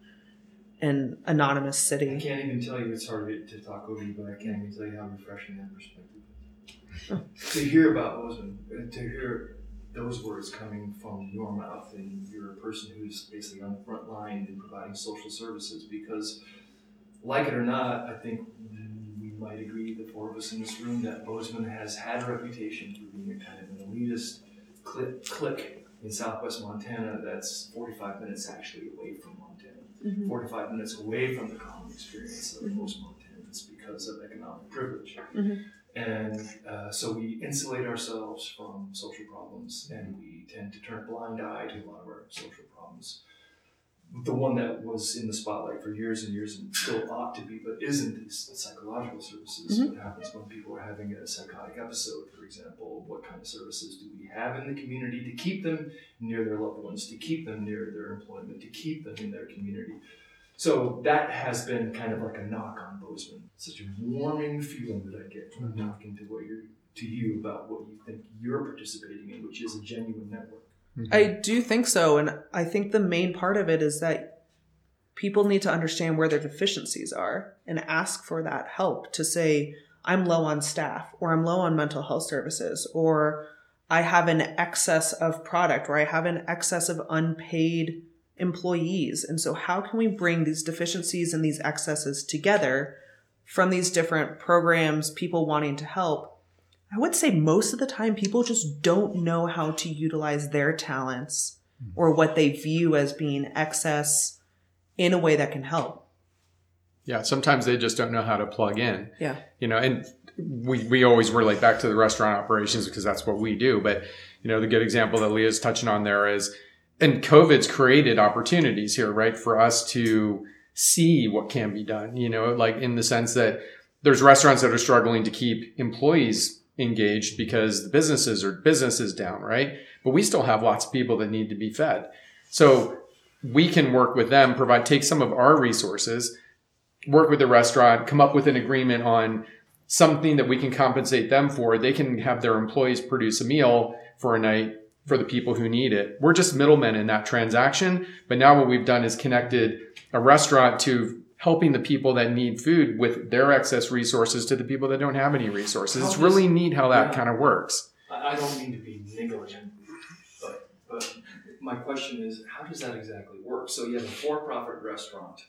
an anonymous city. I can't even tell you, it's hard to talk over you, but I can't even tell you how refreshing that perspective is. To hear about Bozeman, to hear those words coming from your mouth, and you're a person who's basically on the front line in providing social services, because like it or not, I think we might agree, the four of us in this room, that Bozeman has had a reputation for being a kind of an elitist clique, clique in southwest Montana that's forty-five minutes actually away from Montana. Mm-hmm. forty-five minutes away from the common experience of mm-hmm. most Montanans because of economic privilege. Mm-hmm. And uh, so we insulate ourselves from social problems, and we tend to turn a blind eye to a lot of our social problems. The one that was in the spotlight for years and years and still ought to be, but isn't, is psychological services. Mm-hmm. What happens when people are having a psychotic episode, for example? What kind of services do we have in the community to keep them near their loved ones, to keep them near their employment, to keep them in their community? So that has been kind of like a knock on Bozeman. Such a warming feeling that I get when I'm talking to what you're to you about what you think you're participating in, which is a genuine network. Mm-hmm. I do think so, and I think the main part of it is that people need to understand where their deficiencies are and ask for that help to say, I'm low on staff, or I'm low on mental health services, or I have an excess of product, or I have an excess of unpaid employees. And so how can we bring these deficiencies and these excesses together from these different programs, people wanting to help? I would say most of the time people just don't know how to utilize their talents or what they view as being excess in a way that can help. Yeah, sometimes they just don't know how to plug in. Yeah. You know, and we, we always relate back to the restaurant operations because that's what we do. But, you know, the good example that Leah's touching on there is, and COVID's created opportunities here, right, for us to see what can be done, you know, like in the sense that there's restaurants that are struggling to keep employees engaged because the businesses are businesses down, right? But we still have lots of people that need to be fed. So we can work with them, provide, take some of our resources, work with the restaurant, come up with an agreement on something that we can compensate them for. They can have their employees produce a meal for a night for the people who need it. We're just middlemen in that transaction. But now what we've done is connected a restaurant to helping the people that need food with their excess resources to the people that don't have any resources. How it's does, really neat how that yeah, kind of works. I don't mean to be negligent, but, but my question is, how does that exactly work? So you have a for-profit restaurant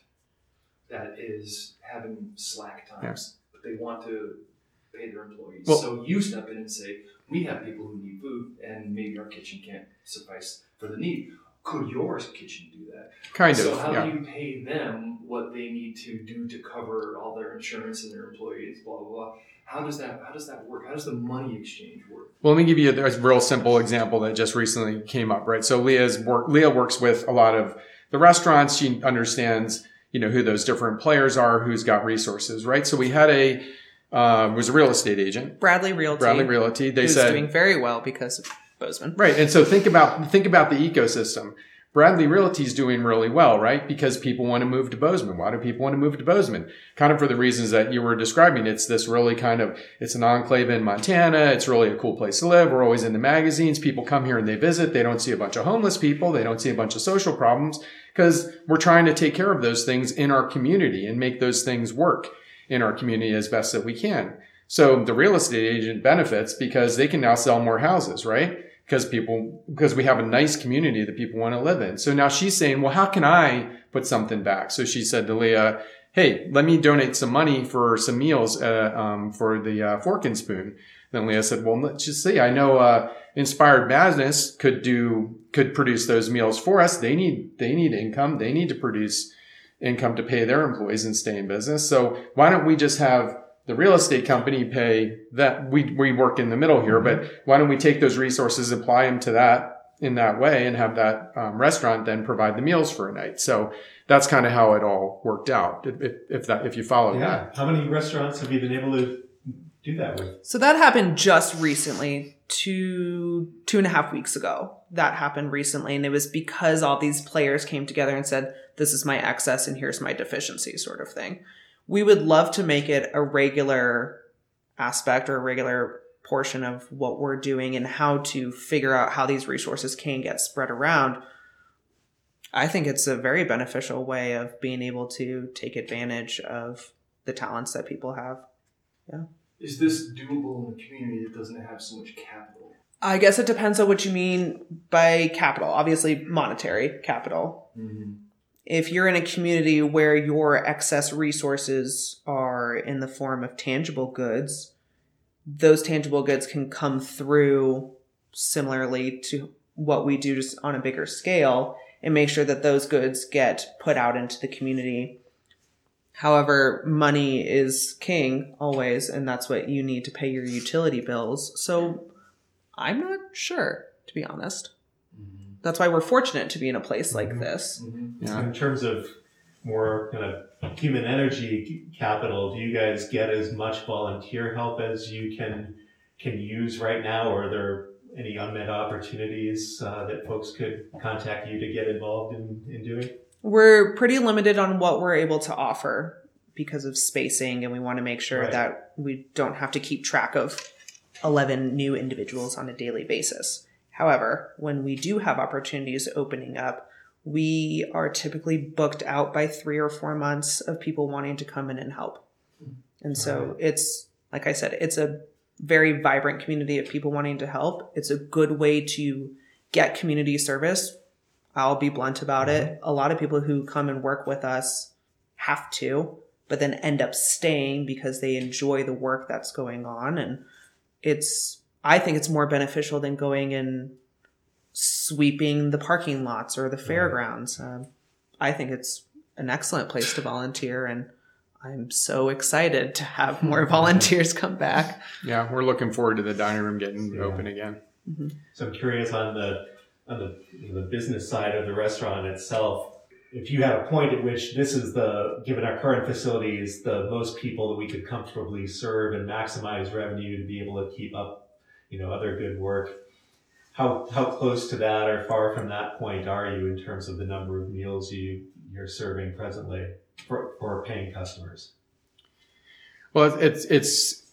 that is having slack times, yeah, but they want to pay their employees. Well, so you step in and say, we have people who need food and maybe our kitchen can't suffice for the need. Could yours kitchen do that? Kind so of, how yeah. do you pay them what they need to do to cover all their insurance and their employees, blah, blah, blah? How does that, how does that work? How does the money exchange work? Well, let me give you a, a real simple example that just recently came up, right? So Leah's work, Leah works with a lot of the restaurants. She understands, you know, who those different players are, who's got resources, right? So we had a, uh, was a real estate agent. Bradley Realty. Bradley Realty. They who's said doing very well because of Bozeman. Right. And so think about, think about the ecosystem. Bradley Realty is doing really well, right? Because people want to move to Bozeman. Why do people want to move to Bozeman? Kind of for the reasons that you were describing. It's this really kind of, it's an enclave in Montana. It's really a cool place to live. We're always in the magazines. People come here and they visit. They don't see a bunch of homeless people. They don't see a bunch of social problems because we're trying to take care of those things in our community and make those things work in our community as best that we can. So the real estate agent benefits because they can now sell more houses, right? Because people, because we have a nice community that people want to live in. So now she's saying, well, how can I put something back? So she said to Leah, hey, let me donate some money for some meals, uh, um, for the, uh, Fork and Spoon. Then Leah said, well, let's just see. I know, uh, Inspired Madness could do, could produce those meals for us. They need, they need income. They need to produce income to pay their employees and stay in business. So why don't we just have the real estate company pay that? We, we work in the middle here, but why don't we take those resources, apply them to that in that way and have that um, restaurant then provide the meals for a night. So that's kind of how it all worked out. If, if that, if you follow yeah. that. How many restaurants have you been able to do that with? So that happened just recently, two, two and a half weeks ago. That happened recently. And it was because all these players came together and said, this is my excess and here's my deficiency sort of thing. We would love to make it a regular aspect or a regular portion of what we're doing and how to figure out how these resources can get spread around. I think it's a very beneficial way of being able to take advantage of the talents that people have. Yeah. Is this doable in a community that doesn't have so much capital? I guess it depends on what you mean by capital. Obviously, monetary capital. Mm-hmm. If you're in a community where your excess resources are in the form of tangible goods, those tangible goods can come through similarly to what we do just on a bigger scale and make sure that those goods get put out into the community. However, money is king always, and that's what you need to pay your utility bills. So I'm not sure, to be honest. That's why we're fortunate to be in a place like this. Mm-hmm. Yeah. In terms of more kind of human energy capital, do you guys get as much volunteer help as you can can use right now? Or are there any unmet opportunities uh, that folks could contact you to get involved in, in doing? We're pretty limited on what we're able to offer because of spacing, and we want to make sure Right. that we don't have to keep track of eleven new individuals on a daily basis. However, when we do have opportunities opening up, we are typically booked out by three or four months of people wanting to come in and help. And so Right. it's, like I said, it's a very vibrant community of people wanting to help. It's a good way to get community service. I'll be blunt about it. A lot of people who come and work with us have to, but then end up staying because they enjoy the work that's going on. And it's, I think it's more beneficial than going and sweeping the parking lots or the fairgrounds. Um, I think it's an excellent place to volunteer, and I'm so excited to have more volunteers come back. Yeah, we're looking forward to the dining room getting Yeah. open again. So I'm curious on the on the, you know, the business side of the restaurant itself. If you have a point at which this is the, given our current facilities, the most people that we could comfortably serve and maximize revenue to be able to keep up, you know, other good work. How how close to that or far from that point are you in terms of the number of meals you you're serving presently for, for paying customers? Well, it's it's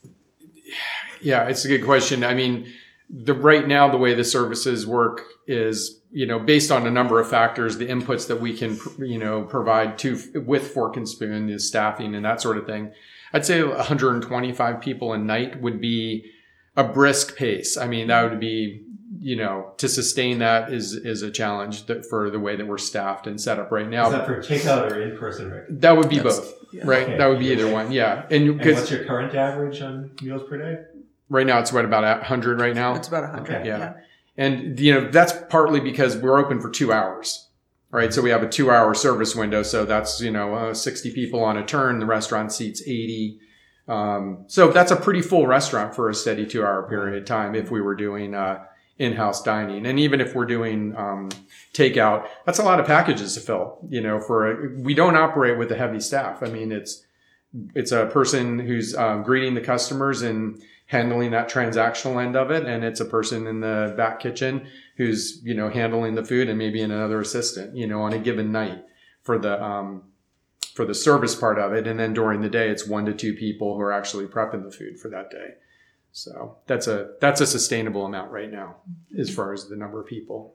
yeah, it's a good question. I mean, the right now the way the services work is, you know, based on a number of factors, the inputs that we can, you know, provide to with Fork and Spoon, the staffing and that sort of thing. I'd say one hundred twenty-five people a night would be a brisk pace. I mean, that would be, you know, to sustain that is is a challenge that for the way that we're staffed and set up right now. Is that for takeout or in person, Rick? That would be That's- both, yeah. right? Okay. That would be either one, yeah. And And because what's your current average on meals per day? right now it's what about one hundred right now. It's about one hundred. Okay. Yeah. Yeah. And, you know, that's partly because we're open for two hours, right? So we have a two hour service window. So that's, you know, uh, sixty people on a turn. The restaurant seats eighty. Um, so that's a pretty full restaurant for a steady two hour period of time if we were doing, uh, in-house dining. And even if we're doing, um, takeout, that's a lot of packages to fill, you know, for, a, we don't operate with a heavy staff. I mean, it's, it's a person who's, um, greeting the customers and handling that transactional end of it. And it's a person in the back kitchen who's, you know, handling the food and maybe another assistant, you know, on a given night for the, um, for the service part of it. And then during the day, it's one to two people who are actually prepping the food for that day. So that's a, that's a sustainable amount right now as far as the number of people.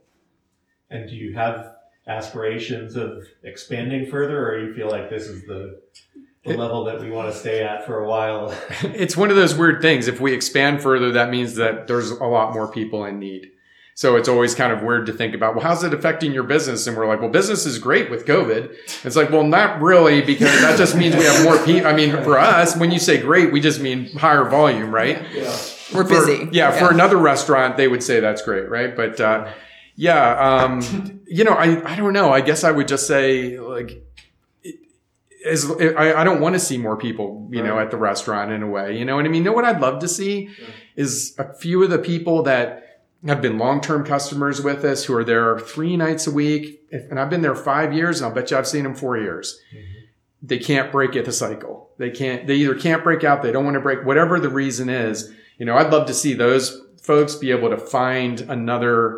And do you have aspirations of expanding further, or you feel like this is the, the level that we want to stay at for a while? It's one of those weird things. If we expand further, that means that there's a lot more people in need. So it's always kind of weird to think about, well, how's it affecting your business? And we're like, well, business is great with COVID. It's like, well, not really, because that just means we have more people. I mean, for us, when you say great, we just mean higher volume, right? Yeah. We're For- busy. yeah, for another restaurant, they would say that's great, right? But uh, yeah, um, you know, I, I don't know. I guess I would just say, like, it, as I, I don't want to see more people, you know, Right. at the restaurant in a way, you know what I mean? You know what I'd love to see Yeah. is a few of the people that have been long-term customers with us who are there three nights a week. If, and I've been there five years, and I'll bet you I've seen them four years. They can't break it the cycle. They can't, they either can't break out, they don't want to break, whatever the reason is. You know, I'd love to see those folks be able to find another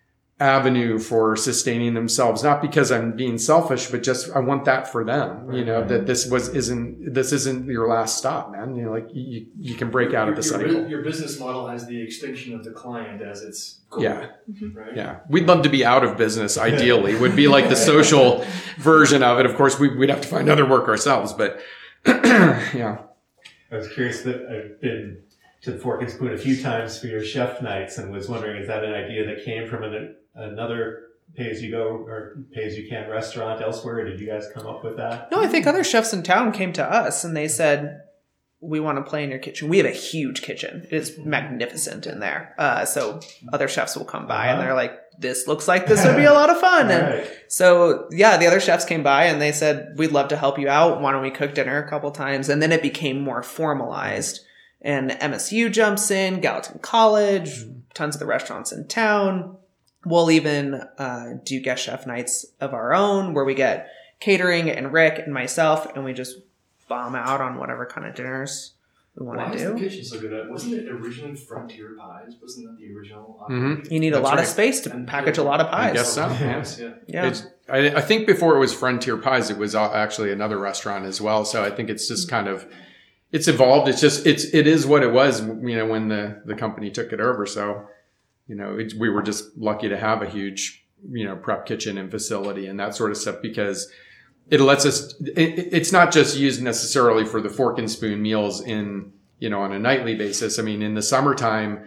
avenue for sustaining themselves, not because I'm being selfish, but just I want that for them, you know, Right. that this was, isn't, this isn't your last stop, man. You know, like you, you can break out of the Your- your, cycle. Your business model has the extinction of the client as its goal. Yeah. Right? Yeah. We'd love to be out of business, ideally, would be like the social version of it. Of course, we, we'd have to find other work ourselves, but yeah. I was curious that I've been to the Fork and Spoon a few times for your chef nights and was wondering, is that an idea that came from an, another pay-as-you-go or pay-as-you-can restaurant elsewhere? Or did you guys come up with that? No, I think other chefs in town came to us and they said, we want to play in your kitchen. We have a huge kitchen. It is magnificent in there. Uh, so other chefs will come by and Uh-huh. they're like, this looks like this would be a lot of fun. And Right. so, yeah, the other chefs came by and they said, we'd love to help you out. Why don't we cook dinner a couple times? And then it became more formalized. And M S U jumps in, Gallatin College, tons of the restaurants in town. We'll even uh, do guest chef nights of our own where we get catering and Rick and myself, and we just bomb out on whatever kind of dinners we want Why to is do. the kitchen so good at? Wasn't it originally Frontier Pies? Wasn't that the original? Mhm. You need That's a lot right. of space to And- package a lot of pies. I guess so. Yes, yeah. Yeah. It's, I, I think before it was Frontier Pies, it was uh, actually another restaurant as well. So I think it's just kind of, it's evolved. It's just, it's, it is what it was, you know, when the, the company took it over. So, you know, it, we were just lucky to have a huge, you know, prep kitchen and facility and that sort of stuff because it lets us, it, it's not just used necessarily for the fork and spoon meals in, you know, on a nightly basis. I mean, in the summertime,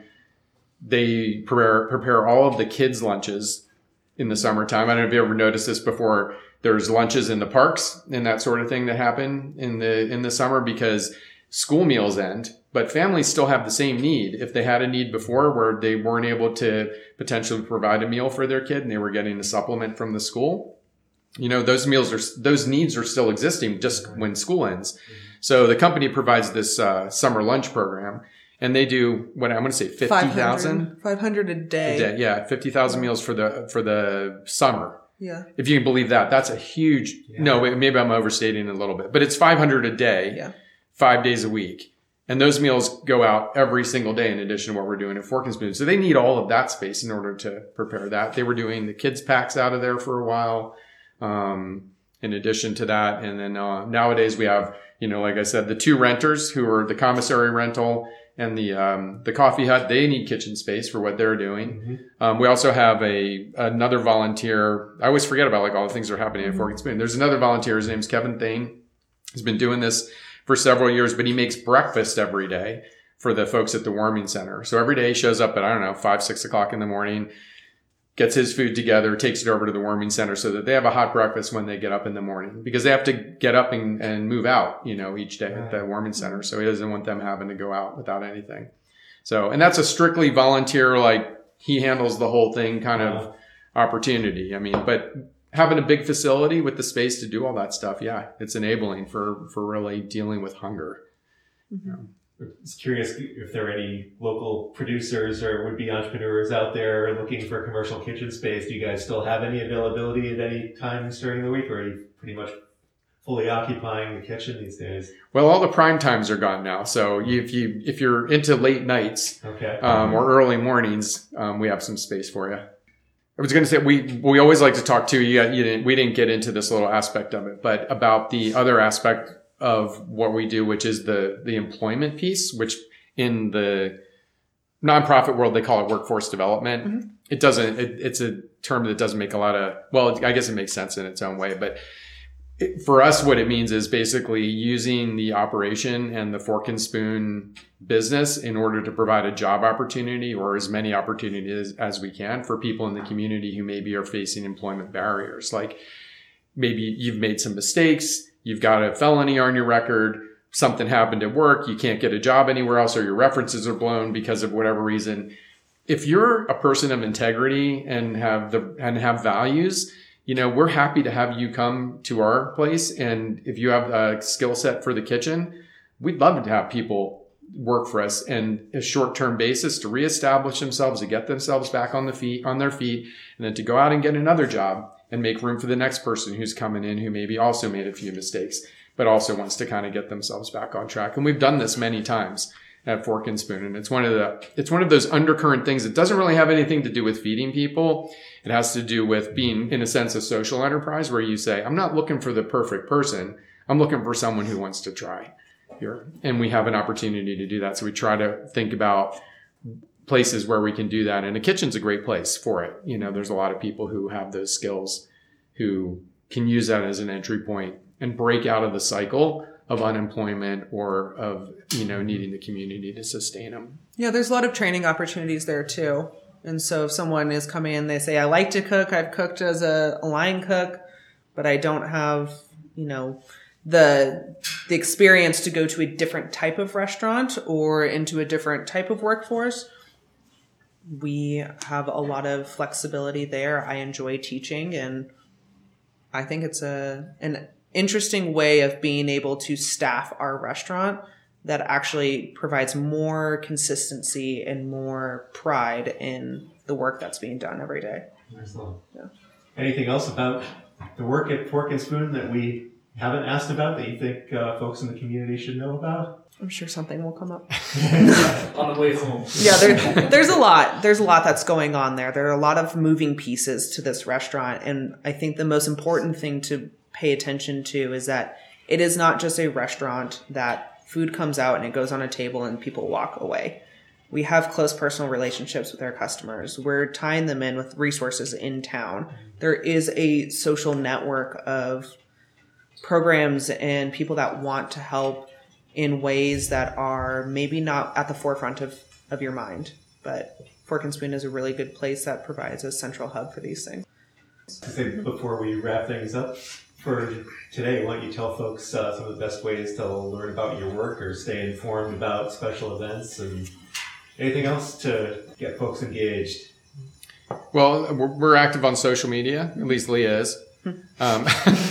they prepare, prepare all of the kids' lunches in the summertime. I don't know if you ever noticed this before. There's lunches in the parks and that sort of thing that happen in the, in the summer because school meals end, but families still have the same need. If they had a need before where they weren't able to potentially provide a meal for their kid and they were getting a supplement from the school, you know, those meals are, those needs are still existing just when school ends. So the company provides this uh, summer lunch program and they do what I'm going to say fifty thousand five hundred a day. a day. Yeah. fifty thousand meals for the, for the summer. Yeah. If you can believe that, that's a huge, Yeah. no, wait, maybe I'm overstating a little bit, but it's five hundred a day, Yeah. five days a week. And those meals go out every single day in addition to what we're doing at Fork and Spoon. So they need all of that space in order to prepare that. They were doing the kids packs out of there for a while. Um, in addition to that. And then, uh, nowadays we have, you know, like I said, the two renters who are the commissary rental and the, um, the coffee hut, they need kitchen space for what they're doing. Mm-hmm. Um, we also have a, another volunteer. I always forget about like all the things that are happening at Fork and Spoon. There's another volunteer. His name's Kevin Thane. He's been doing this for several years, but he makes breakfast every day for the folks at the warming center. So every day he shows up at, I don't know, five, six o'clock in the morning, gets his food together, takes it over to the warming center so that they have a hot breakfast when they get up in the morning because they have to get up and, and move out, you know, each day at the warming center. So he doesn't want them having to go out without anything. So, and that's a strictly volunteer, like he handles the whole thing kind of opportunity. I mean, but having a big facility with the space to do all that stuff, yeah, it's enabling for, for really dealing with hunger. Mm-hmm. You know. I was curious if there are any local producers or would-be entrepreneurs out there looking for commercial kitchen space. Do you guys still have any availability at any times during the week, or are you pretty much fully occupying the kitchen these days? Well, all the prime times are gone now. So you, if you if you're into late nights Okay. um, or early mornings, um, we have some space for you. I was going to say we we always like to talk too. You, you didn't we didn't get into this little aspect of it, but about the other aspect of what we do, which is the, the employment piece, which in the nonprofit world, they call it workforce development. Mm-hmm. It doesn't, it, it's a term that doesn't make a lot of, well, I guess it makes sense in its own way, but it, for us, what it means is basically using the operation and the fork and spoon business in order to provide a job opportunity or as many opportunities as we can for people in the community who maybe are facing employment barriers. Like maybe you've made some mistakes. You've got a felony on your record, something happened at work, you can't get a job anywhere else, or your references are blown because of whatever reason. If you're a person of integrity and have the, and have values, you know, we're happy to have you come to our place. And if you have a skill set for the kitchen, we'd love to have people work for us and a short-term basis to reestablish themselves, to get themselves back on the feet, on their feet, and then to go out and get another job and make room for the next person who's coming in who maybe also made a few mistakes, but also wants to kind of get themselves back on track. And we've done this many times at Fork and Spoon. And it's one of the, it's one of those undercurrent things that doesn't really have anything to do with feeding people. It has to do with being, in a sense, a social enterprise where you say, I'm not looking for the perfect person. I'm looking for someone who wants to try here. And we have an opportunity to do that. So we try to think about places where we can do that. And a kitchen's a great place for it. You know, there's a lot of people who have those skills who can use that as an entry point and break out of the cycle of unemployment or of, you know, needing the community to sustain them. Yeah, there's a lot of training opportunities there too. And so if someone is coming in, they say, I like to cook. I've cooked as a, a line cook, but I don't have, you know, the the experience to go to a different type of restaurant or into a different type of workforce. We have a lot of flexibility there. I enjoy teaching, and I think it's a an interesting way of being able to staff our restaurant that actually provides more consistency and more pride in the work that's being done every day. Excellent. Yeah. Anything else about the work at Fork and Spoon that we haven't asked about that you think uh, folks in the community should know about? I'm sure something will come up. On the way home. Yeah, there, there's a lot. There's a lot that's going on there. There are a lot of moving pieces to this restaurant. And I think the most important thing to pay attention to is that it is not just a restaurant that food comes out and it goes on a table and people walk away. We have close personal relationships with our customers. We're tying them in with resources in town. There is a social network of programs and people that want to help in ways that are maybe not at the forefront of, of your mind. But Fork and Spoon is a really good place that provides a central hub for these things. Before we wrap things up for today, why don't you tell folks uh, some of the best ways to learn about your work or stay informed about special events and anything else to get folks engaged? Well, we're, we're active on social media. At least Leah is. um,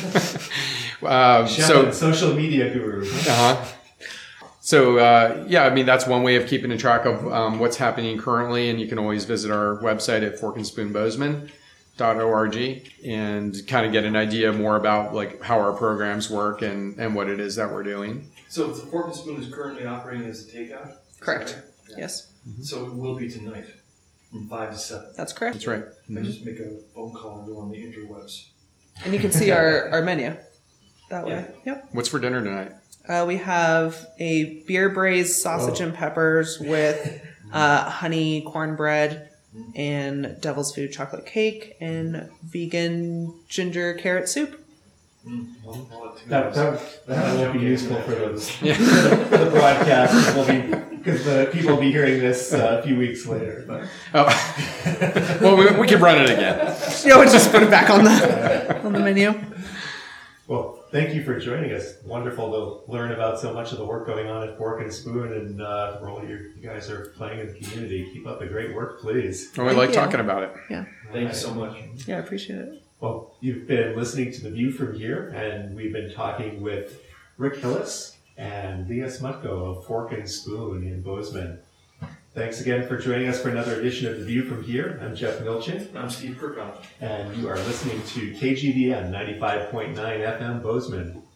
uh, so social media guru. Uh-huh. So, uh, yeah, I mean, that's one way of keeping a track of um, what's happening currently. And you can always visit our website at fork and spoon bozeman dot org and kind of get an idea more about like how our programs work and, and what it is that we're doing. So the Fork and Spoon is currently operating as a takeout? Correct. Right? Yeah. Yes. Mm-hmm. So it will be tonight from five to seven. That's correct. That's right. Mm-hmm. I just make a phone call and go on the interwebs. And you can see our, our menu that way. Yeah. Yep. What's for dinner tonight? Uh, we have a beer braised sausage oh. and peppers with uh, honey cornbread and devil's food chocolate cake and vegan ginger carrot soup. Mm. Well, that, that, that won't be useful for those yeah. for the broadcast because the people will be hearing this uh, a few weeks later. But. Oh. Well, we, we can run it again. Yeah, we'll just put it back on the on the menu. Well, thank you for joining us. Wonderful to learn about so much of the work going on at Fork and Spoon and uh, the role you guys are playing in the community. Keep up the great work, please. Well, we like you. talking about it. Yeah. Thank you so much. Yeah, I appreciate it. Well, you've been listening to The View from Here, and we've been talking with Rick Hillis and Leah Smutko of Fork and Spoon in Bozeman. Thanks again for joining us for another edition of The View from Here. I'm Jeff Milchin. I'm Steve Kirkhoff. And you are listening to K G V M ninety-five point nine F M Bozeman.